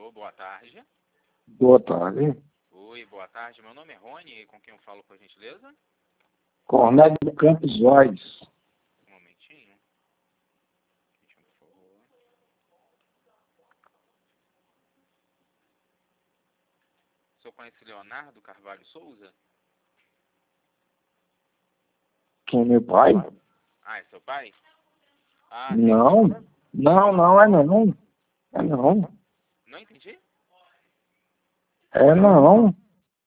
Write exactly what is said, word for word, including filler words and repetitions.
Alô, boa tarde. Boa tarde. Oi, boa tarde. Meu nome é Rony, com quem eu falo, por gentileza? Cornélio Campos Vaz. Um momentinho. Deixa eu, por favor. O senhor conhece Leonardo Carvalho Souza? Quem é meu pai? Ah, é seu pai? Ah, sim. Não. Não, não, é não. É não. Não entendi? É não.